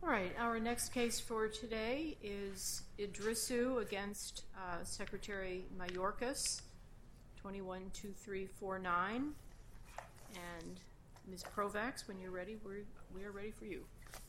All right, our next case for today is Idrissou against Secretary Mayorkas, 212349. And Ms. Provax, when you're ready, we are ready for you.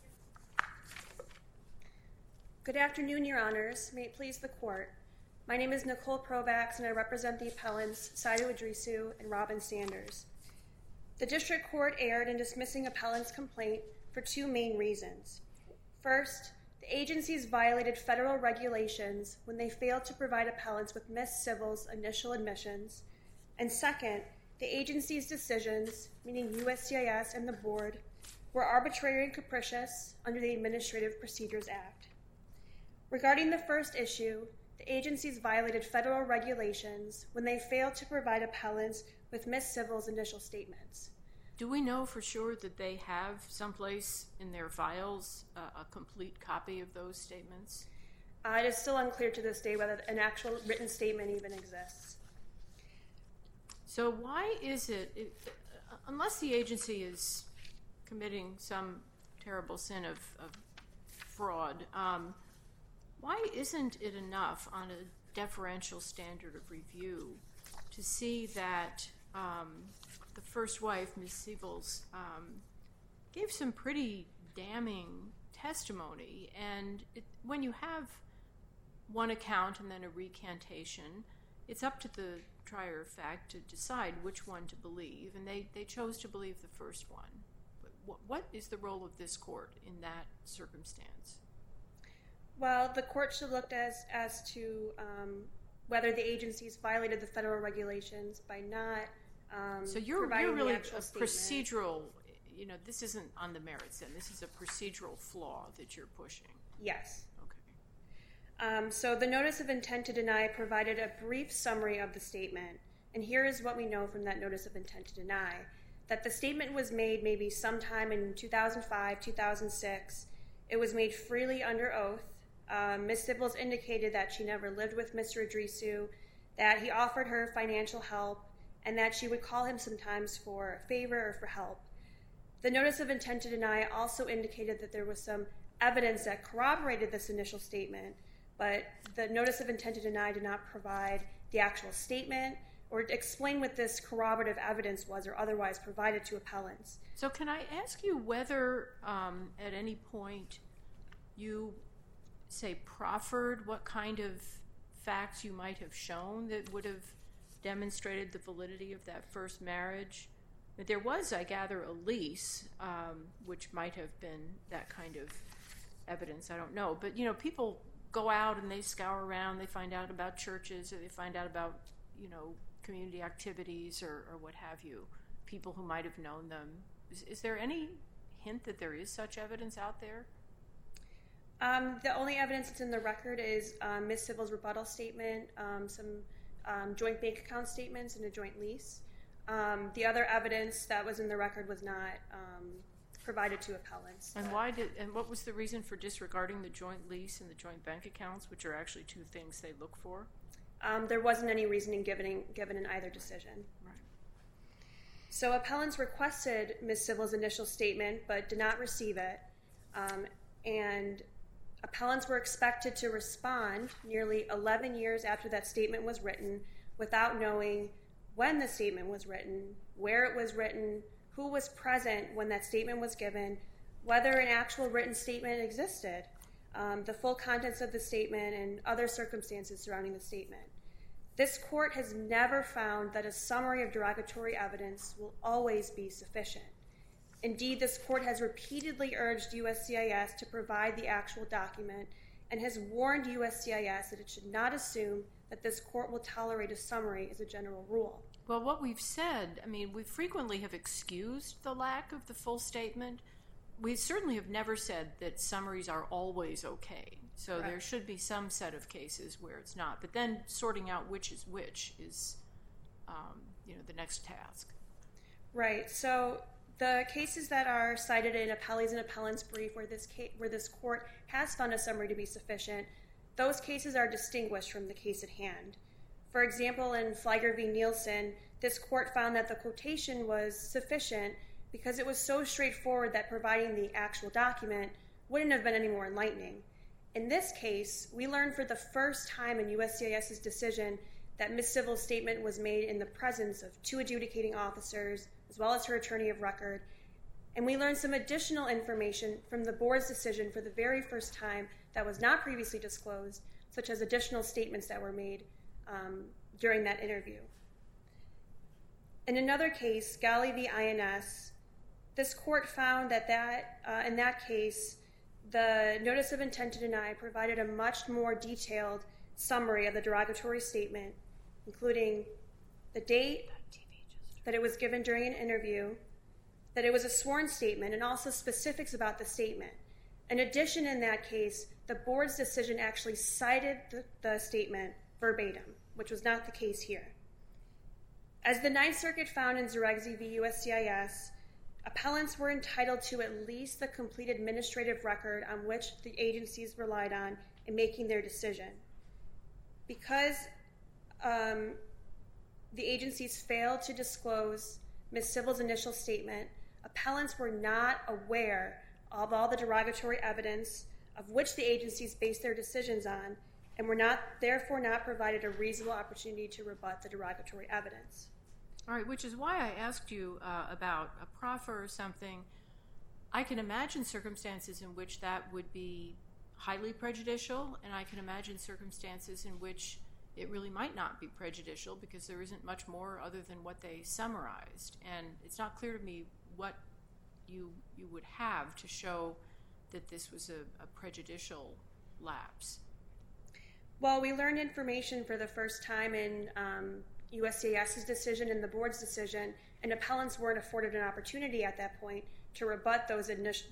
Good afternoon, Your Honors. May it please the Court. My name is Nicole Provax, and I represent the appellants Saidou Idrissou and Robin Sanders. The District Court erred in dismissing appellant's complaint for two main reasons. First, the agencies violated federal regulations when they failed to provide appellants with Ms. Civil's initial admissions. And second, the agency's decisions, meaning USCIS and the Board, were arbitrary and capricious under the Administrative Procedures Act. Regarding the first issue, the agencies violated federal regulations when they failed to provide appellants with Ms. Civil's initial statements. Do we know for sure that they have someplace in their files a complete copy of those statements? It is still unclear to this day whether an actual written statement even exists. So why is it, unless the agency is committing some terrible sin of fraud, why isn't it enough on a deferential standard of review to see that the first wife, Ms. Siebels, gave some pretty damning testimony? And when you have one account and then a recantation, it's up to the trier of fact to decide which one to believe, and they chose to believe the first one. What is the role of this court in that circumstance? Well, the court should look as to whether the agencies violated the federal regulations by not so you're providing really the actual a statement. procedural, this isn't on the merits then. This is a procedural flaw that you're pushing. Yes. Okay. So the notice of intent to deny provided a brief summary of the statement, and here is what we know from that notice of intent to deny: that the statement was made maybe sometime in 2005, 2006. It was made freely under oath. Ms. Siebels indicated that she never lived with Mr. Idrissou, that he offered her financial help, and that she would call him sometimes for a favor or for help. The notice of intent to deny also indicated that there was some evidence that corroborated this initial statement, but the notice of intent to deny did not provide the actual statement or explain what this corroborative evidence was or otherwise provided to appellants. So can I ask you whether at any point you, say, proffered what kind of facts you might have shown that would have demonstrated the validity of that first marriage? There was, I gather, a lease, which might have been that kind of evidence. I don't know. But, people go out and they scour around. They find out about churches, or they find out about, community activities or what have you, people who might have known them. Is there any hint that there is such evidence out there? The only evidence that's in the record is Ms. Siebels' rebuttal statement, some joint bank account statements, and a joint lease. The other evidence that was in the record was not provided to appellants. And what was the reason for disregarding the joint lease and the joint bank accounts, which are actually two things they look for? There wasn't any reasoning given in either decision. Right. So appellants requested Ms. Siebels' initial statement but did not receive it. And appellants were expected to respond nearly 11 years after that statement was written without knowing when the statement was written, where it was written, who was present when that statement was given, whether an actual written statement existed, the full contents of the statement, and other circumstances surrounding the statement. This court has never found that a summary of derogatory evidence will always be sufficient. Indeed, this court has repeatedly urged USCIS to provide the actual document and has warned USCIS that it should not assume that this court will tolerate a summary as a general rule. Well, what we've said, we frequently have excused the lack of the full statement. We certainly have never said that summaries are always okay. So There should be some set of cases where it's not. But then sorting out which is the next task. Right. So the cases that are cited in appellees and appellants' brief where this court has found a summary to be sufficient, those cases are distinguished from the case at hand. For example, in Flieger v. Nielsen, this court found that the quotation was sufficient because it was so straightforward that providing the actual document wouldn't have been any more enlightening. In this case, we learned for the first time in USCIS's decision that Ms. Sybil's statement was made in the presence of 2 adjudicating officers, as well as her attorney of record, and we learned some additional information from the board's decision for the very first time that was not previously disclosed, such as additional statements that were made during that interview. In another case, Galley v. INS, this court found that in that case, the notice of intent to deny provided a much more detailed summary of the derogatory statement, including the date that it was given during an interview, that it was a sworn statement, and also specifics about the statement. In addition, in that case, the board's decision actually cited the statement verbatim, which was not the case here. As the Ninth Circuit found in Zaregzi v. USCIS, appellants were entitled to at least the complete administrative record on which the agencies relied on in making their decision. Because the agencies failed to disclose Ms. Sybil's initial statement, appellants were not aware of all the derogatory evidence of which the agencies based their decisions on, and were therefore not provided a reasonable opportunity to rebut the derogatory evidence. All right, which is why I asked you about a proffer or something. I can imagine circumstances in which that would be highly prejudicial, and I can imagine circumstances in which it really might not be prejudicial because there isn't much more other than what they summarized. And it's not clear to me what you would have to show that this was a prejudicial lapse. Well, we learned information for the first time in USCIS's decision and the board's decision, and appellants weren't afforded an opportunity at that point to rebut those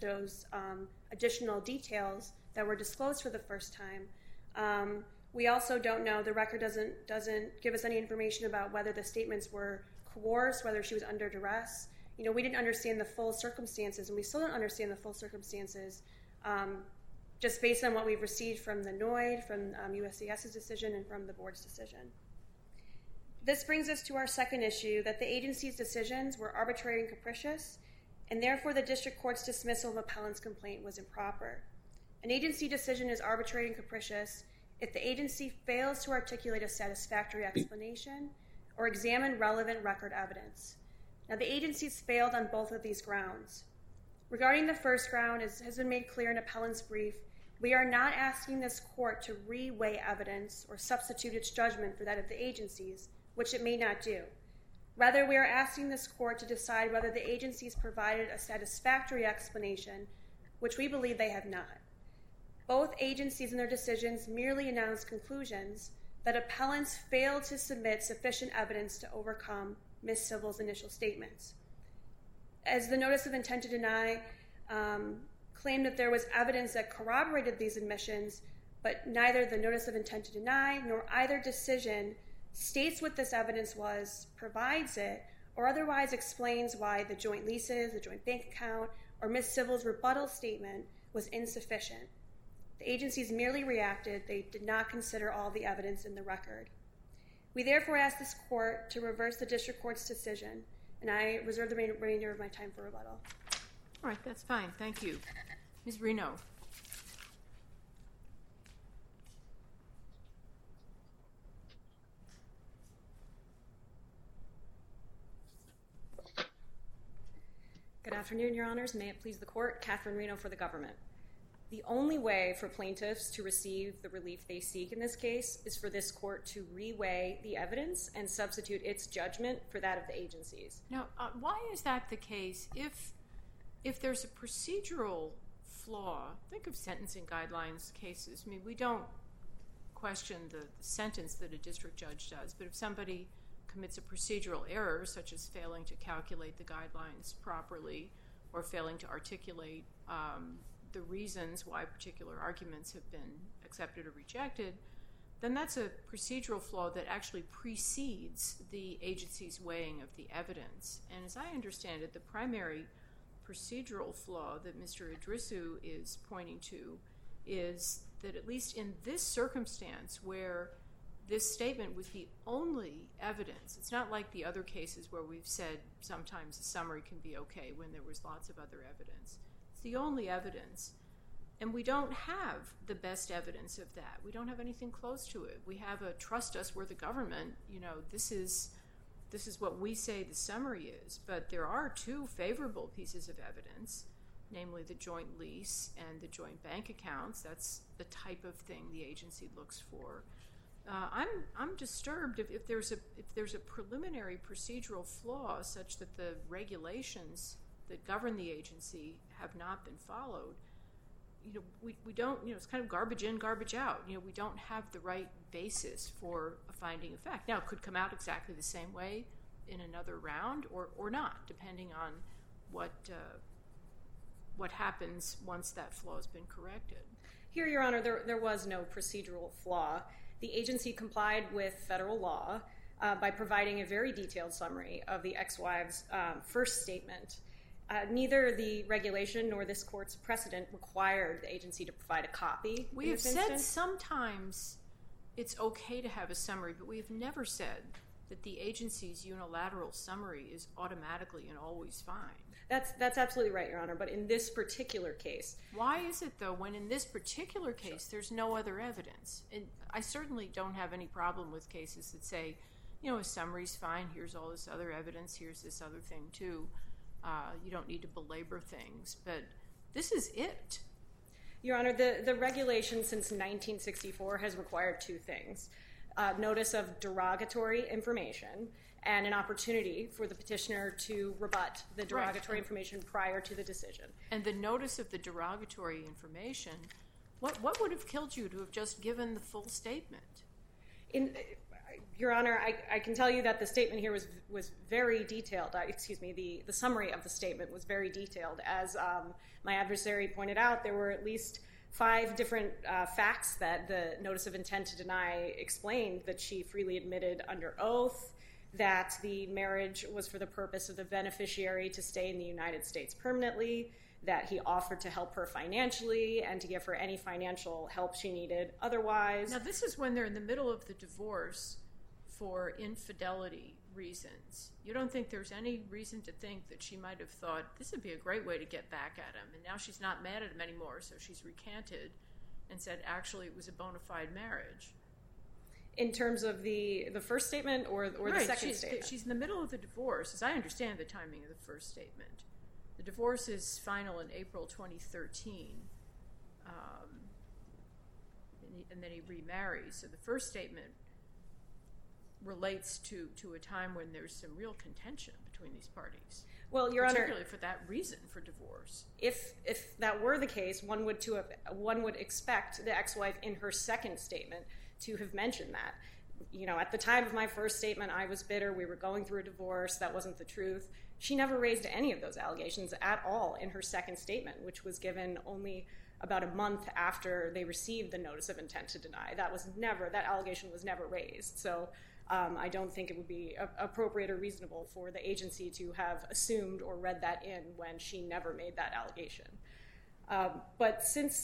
additional details that were disclosed for the first time. We also don't know, the record doesn't give us any information about whether the statements were coerced, whether she was under duress. You know, we didn't understand the full circumstances, and we still don't understand the full circumstances just based on what we've received from the NOID, from USCIS's decision, and from the board's decision. This brings us to our second issue, that the agency's decisions were arbitrary and capricious, and therefore the district court's dismissal of appellant's complaint was improper. An agency decision is arbitrary and capricious if the agency fails to articulate a satisfactory explanation or examine relevant record evidence. Now, the agencies failed on both of these grounds. Regarding the first ground, as has been made clear in appellant's brief, we are not asking this court to re-weigh evidence or substitute its judgment for that of the agencies, which it may not do. Rather, we are asking this court to decide whether the agencies provided a satisfactory explanation, which we believe they have not. Both agencies in their decisions merely announced conclusions that appellants failed to submit sufficient evidence to overcome Ms. Sybil's initial statements. As the notice of intent to deny claimed that there was evidence that corroborated these admissions, but neither the notice of intent to deny nor either decision states what this evidence was, provides it, or otherwise explains why the joint leases, the joint bank account, or Ms. Sybil's rebuttal statement was insufficient. The agencies merely reacted. They did not consider all the evidence in the record. We therefore ask this court to reverse the district court's decision, and I reserve the remainder of my time for rebuttal. All right, that's fine. Thank you. Ms. Reno. Good afternoon, Your Honors. May it please the court, Catherine Reno for the government. The only way for plaintiffs to receive the relief they seek in this case is for this court to re-weigh the evidence and substitute its judgment for that of the agencies. Now, why is that the case? If there's a procedural flaw, think of sentencing guidelines cases. I mean, we don't question the sentence that a district judge does, but if somebody commits a procedural error, such as failing to calculate the guidelines properly or failing to articulate the reasons why particular arguments have been accepted or rejected, then that's a procedural flaw that actually precedes the agency's weighing of the evidence. And as I understand it, the primary procedural flaw that Mr. Idrisu is pointing to is that at least in this circumstance where this statement was the only evidence, it's not like the other cases where we've said sometimes a summary can be okay when there was lots of other evidence. It's the only evidence. And we don't have the best evidence of that. We don't have anything close to it. We have a trust us, we're the government. This is what we say the summary is. But there are two favorable pieces of evidence, namely the joint lease and the joint bank accounts. That's the type of thing the agency looks for. I'm disturbed if there's a preliminary procedural flaw such that the regulations that govern the agency have not been followed. We don't, it's kind of garbage in, garbage out. We don't have the right basis for a finding of fact. Now, it could come out exactly the same way in another round or not, depending on what happens once that flaw has been corrected. Here, Your Honor, there was no procedural flaw. The agency complied with federal law by providing a very detailed summary of the ex-wife's first statement. Neither the regulation nor this court's precedent required the agency to provide a copy. We have said sometimes it's okay to have a summary, but we have never said that the agency's unilateral summary is automatically and always fine. That's absolutely right, Your Honor, but in this particular case... Why is it, though, when in this particular case there's no other evidence? And I certainly don't have any problem with cases that say, a summary's fine, here's all this other evidence, here's this other thing, too. You don't need to belabor things, but this is it. Your Honor, the regulation since 1964 has required two things. Notice of derogatory information and an opportunity for the petitioner to rebut the derogatory information prior to the decision. And the notice of the derogatory information, what would have killed you to have just given the full statement? Your Honor, I can tell you that the statement here was very detailed. The summary of the statement was very detailed. As my adversary pointed out, there were at least 5 different facts that the notice of intent to deny explained, that she freely admitted under oath, that the marriage was for the purpose of the beneficiary to stay in the United States permanently, that he offered to help her financially and to give her any financial help she needed otherwise. Now, this is when they're in the middle of the divorce for infidelity reasons. You don't think there's any reason to think that she might have thought, this would be a great way to get back at him, and now she's not mad at him anymore, so she's recanted and said, actually, it was a bona fide marriage. In terms of the first statement or the second statement? She's in the middle of the divorce, as I understand the timing of the first statement. The divorce is final in April 2013, and then he remarries. So the first statement relates to a time when there's some real contention between these parties. Well, Your Honor, particularly for that reason, for divorce. If that were the case, one would expect the ex-wife in her second statement to have mentioned that. At the time of my first statement, I was bitter. We were going through a divorce. That wasn't the truth. She never raised any of those allegations at all in her second statement, which was given only about a month after they received the notice of intent to deny. That allegation was never raised. So I don't think it would be appropriate or reasonable for the agency to have assumed or read that in when she never made that allegation. But since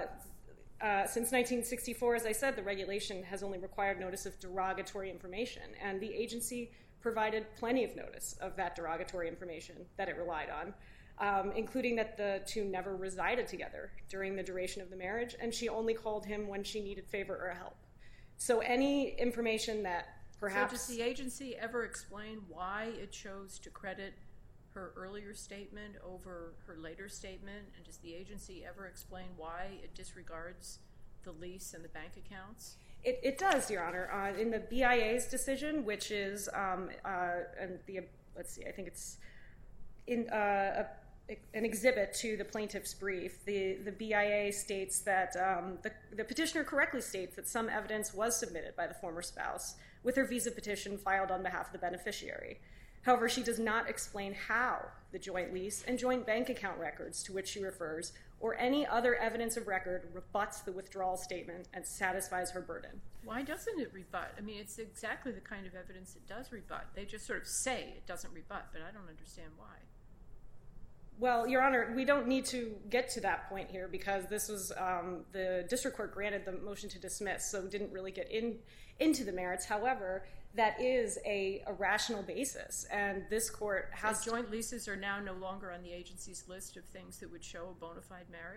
1964, as I said, the regulation has only required notice of derogatory information, and the agency provided plenty of notice of that derogatory information that it relied on, including that the two never resided together during the duration of the marriage, and she only called him when she needed favor or help. So any information that perhaps... So does the agency ever explain why it chose to credit her earlier statement over her later statement? And does the agency ever explain why it disregards the lease and the bank accounts? It does, Your Honor. In the BIA's decision, which is, I think it's in an exhibit to the plaintiff's brief, the BIA states that the petitioner correctly states that some evidence was submitted by the former spouse with her visa petition filed on behalf of the beneficiary. However, she does not explain how the joint lease and joint bank account records to which she refers or any other evidence of record rebuts the withdrawal statement and satisfies her burden. Why doesn't it rebut? I mean, it's exactly the kind of evidence it does rebut. They just sort of say it doesn't rebut, but I don't understand why. Well, Your Honor, we don't need to get to that point here because this was the district court granted the motion to dismiss, so didn't really get into the merits. However, that is a rational basis, and this court has... So joint leases are now no longer on the agency's list of things that would show a bona fide marriage?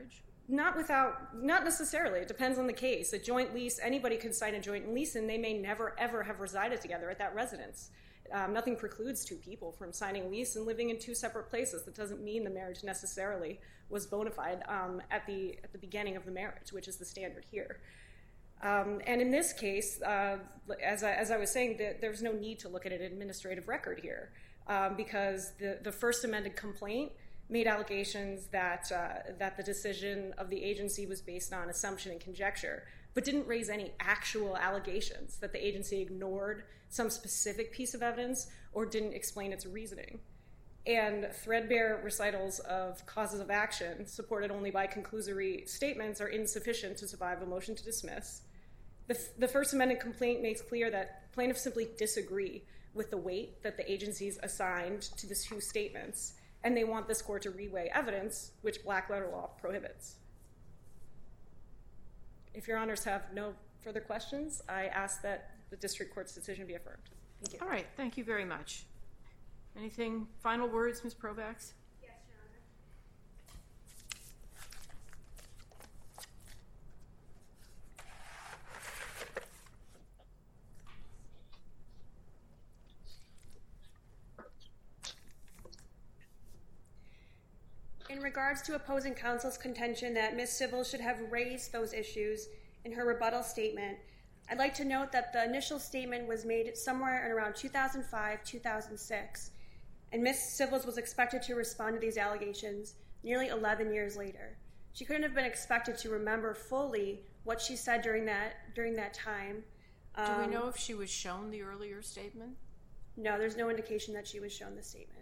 Not necessarily. It depends on the case. A joint lease, anybody could sign a joint lease, and they may never, ever have resided together at that residence. Nothing precludes two people from signing a lease and living in two separate places. That doesn't mean the marriage necessarily was bona fide at the beginning of the marriage, which is the standard here. And in this case, as I was saying, there's no need to look at an administrative record here because the first amended complaint made allegations that the decision of the agency was based on assumption and conjecture, but didn't raise any actual allegations that the agency ignored some specific piece of evidence or didn't explain its reasoning. And threadbare recitals of causes of action supported only by conclusory statements are insufficient to survive a motion to dismiss. The First Amendment complaint makes clear that plaintiffs simply disagree with the weight that the agencies assigned to the two statements, and they want this court to reweigh evidence, which black-letter law prohibits. If your honors have no further questions, I ask that the district court's decision be affirmed. Thank you. All right, thank you very much. Anything, final words, Ms. Provax? Yes, Your Honor. In regards to opposing counsel's contention that Ms. Civil should have raised those issues in her rebuttal statement, I'd like to note that the initial statement was made somewhere in around 2005-2006, and Ms. Civils was expected to respond to these allegations nearly 11 years later. She couldn't have been expected to remember fully what she said during that time. Do we know if she was shown the earlier statement? No, there's no indication that she was shown the statement.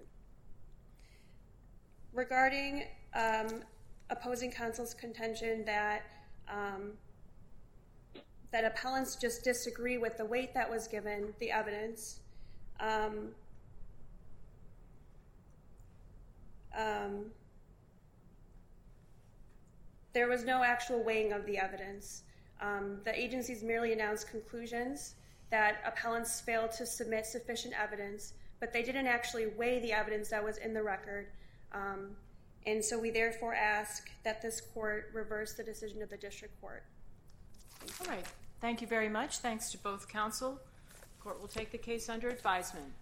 Regarding opposing counsel's contention that appellants just disagree with the weight that was given, the evidence, there was no actual weighing of the evidence. The agencies merely announced conclusions that appellants failed to submit sufficient evidence, but they didn't actually weigh the evidence that was in the record. And so we therefore ask that this court reverse the decision of the district court. All right. Thank you very much. Thanks to both counsel. The court will take the case under advisement.